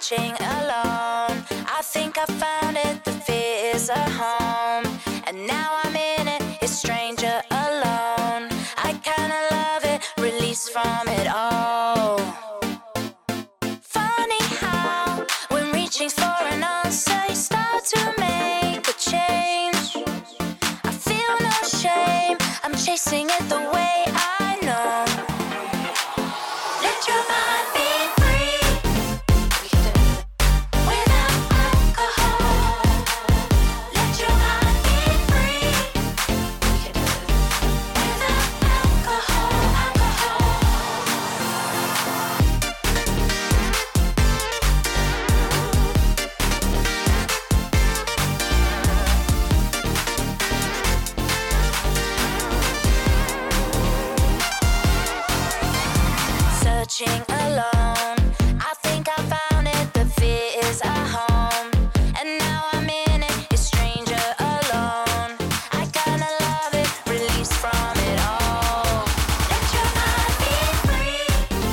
searching alone. I think I found it, the fear is a home. And now I'm in it, it's stranger alone. I kinda love it, release from it all. Funny how, when reaching for an answer, you start to make a change. I feel no shame, I'm chasing it the way I know. Let your mind be free. Without alcohol. Let your mind be free. Without alcohol. Searching alone, I think I found it, the fear is a home. And now I'm in it, it's stranger alone. I kinda love it, release from it all. Let your mind be free.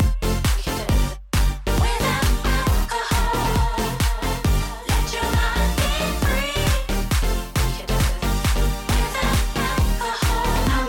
Without alcohol. Let your mind be free. Without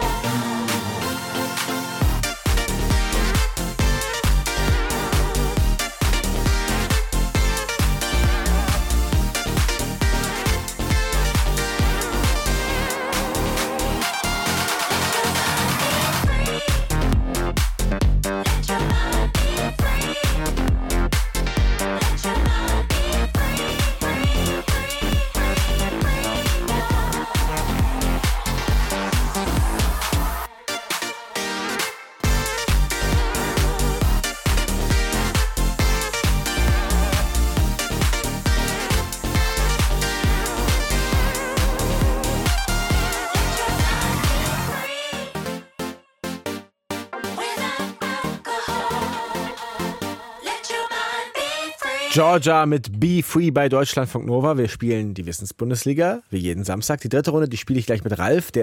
Georgia mit Be Free bei Deutschlandfunk Nova. Wir spielen die Wissensbundesliga wie jeden Samstag. Die dritte Runde, die spiele ich gleich mit Ralf. Der